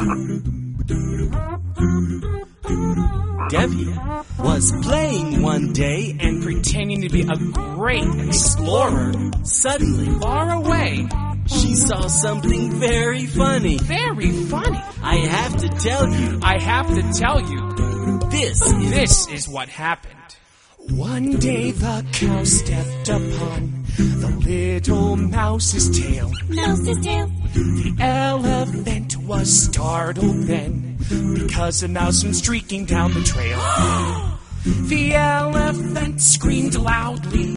Debbie was playing one day and pretending to be a great explorer. suddenly Far away. she saw something very funny. Very funny. I have to tell you, I have to tell you, this is what happened. One day the cow stepped upon the little mouse's tail. Mouse's tail. The elephant was startled then, because a mouse went streaking down the trail. The elephant screamed loudly.